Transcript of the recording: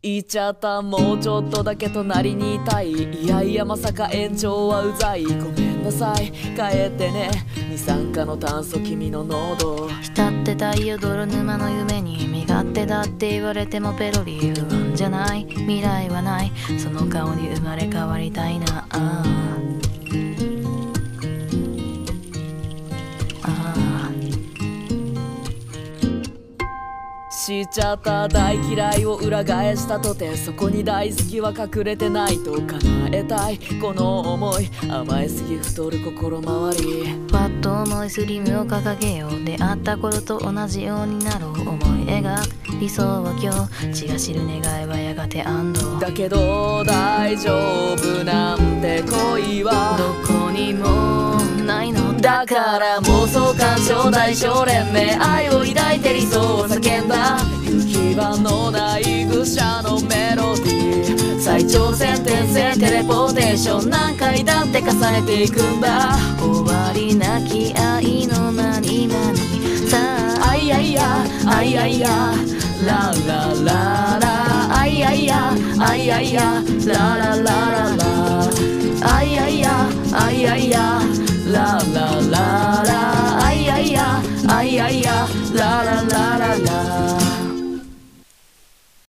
言っちゃった、もうちょっとだけ隣にいたい。いやいやまさか延長はうざい。ごめんなさい、帰ってね。二酸化の炭素君の喉浸ってたいよ泥沼の夢に。身勝手だって言われてもペロリ不安じゃない。未来はない、その顔に生まれ変わりたいな。 知っちゃった、大嫌いを裏返したとて、そこに大好きは隠れてないと叶えたいこの思い。甘えすぎ太る心回り。 ふわっと重いスリムを掲げよう。出会った頃と同じようになろう。思い描く理想は今日、血が知る願いはやがて安堵。 だけど大丈夫なんて恋はどこにもないのだから、妄想感傷代償連盟、愛を抱いて理想を叫んだ。行き場のない愚者のメロディー、再挑戦転生テレポーテーション、何回だって重ねていくんだ。 終わりなき愛の何々さあ、 あいやいやあいやいやララララ、あいやいやあいやいやラララララ、あいやいやあいやいやララ